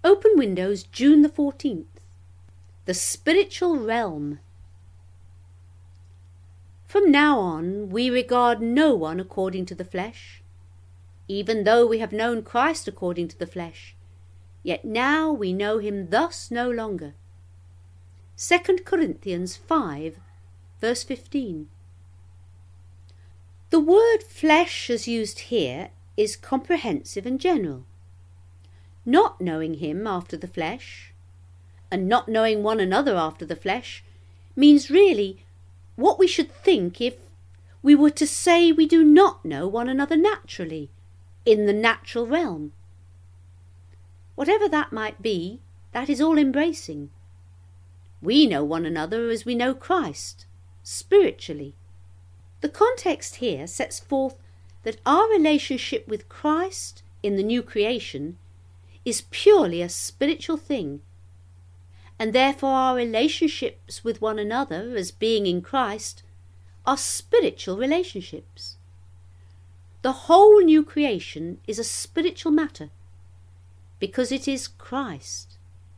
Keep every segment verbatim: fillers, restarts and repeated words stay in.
Open Windows, June the fourteenth. The Spiritual Realm. From now on we regard no one according to the flesh. Even though we have known Christ according to the flesh, yet now we know him thus no longer. Second Corinthians five, verse fifteen. The word flesh as used here is comprehensive and general. Not knowing him after the flesh, and not knowing one another after the flesh, means really what we should think if we were to say we do not know one another naturally, in the natural realm. Whatever that might be, that is all embracing. We know one another as we know Christ, spiritually. The context here sets forth that our relationship with Christ in the new creation is purely a spiritual thing, and therefore our relationships with one another as being in Christ are spiritual relationships. The whole new creation is a spiritual matter, because it is Christ.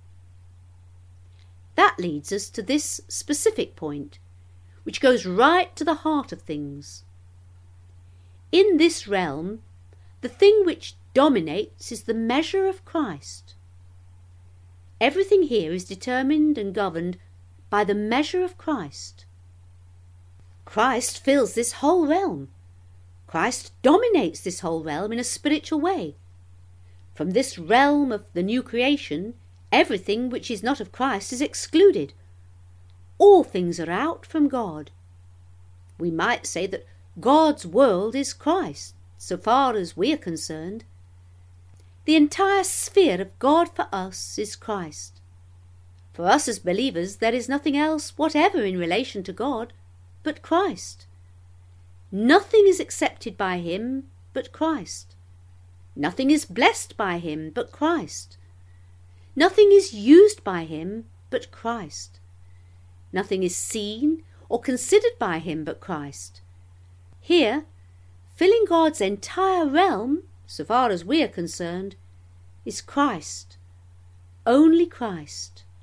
That leads us to this specific point, which goes right to the heart of things. In this realm, the thing which dominates is the measure of Christ. Everything here is determined and governed by the measure of Christ. Christ fills this whole realm. Christ dominates this whole realm in a spiritual way. From this realm of the new creation, everything which is not of Christ is excluded. All things are out from God. We might say that God's world is Christ, so far as we are concerned. The entire sphere of God for us is Christ. For us as believers, there is nothing else whatever in relation to God but Christ. Nothing is accepted by him but Christ. Nothing is blessed by him but Christ. Nothing is used by him but Christ. Nothing is seen or considered by him but Christ. Here, filling God's entire realm, so far as we are concerned, is Christ, only Christ.